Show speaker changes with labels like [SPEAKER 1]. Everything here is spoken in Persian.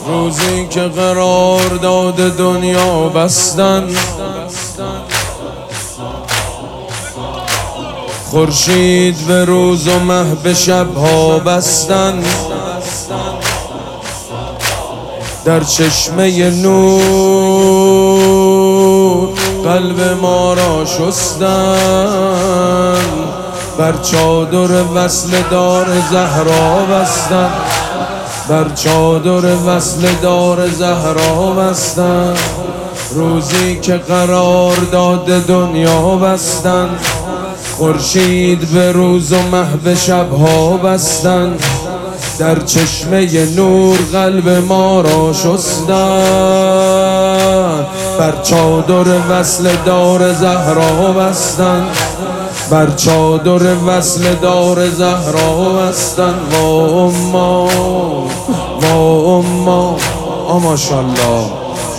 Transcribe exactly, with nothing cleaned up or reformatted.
[SPEAKER 1] روزی که قرار داد دنیا بستن، خورشید به روز و مه به شبها بستن، در چشمه نور قلب ما را شستن، بر چادر وصل دار زهرا بستن، بر چادر وصل دار زهرا بستن. روزی که قرار داد دنیا بستن، خورشید به روز و مه به شبها بستن، در چشمه نور قلب ما را شستن، بر چادر وصل دار زهرا بستن، بر چادر وصل دار زهرا بستن. وا اما وا اما آ ماشاءالله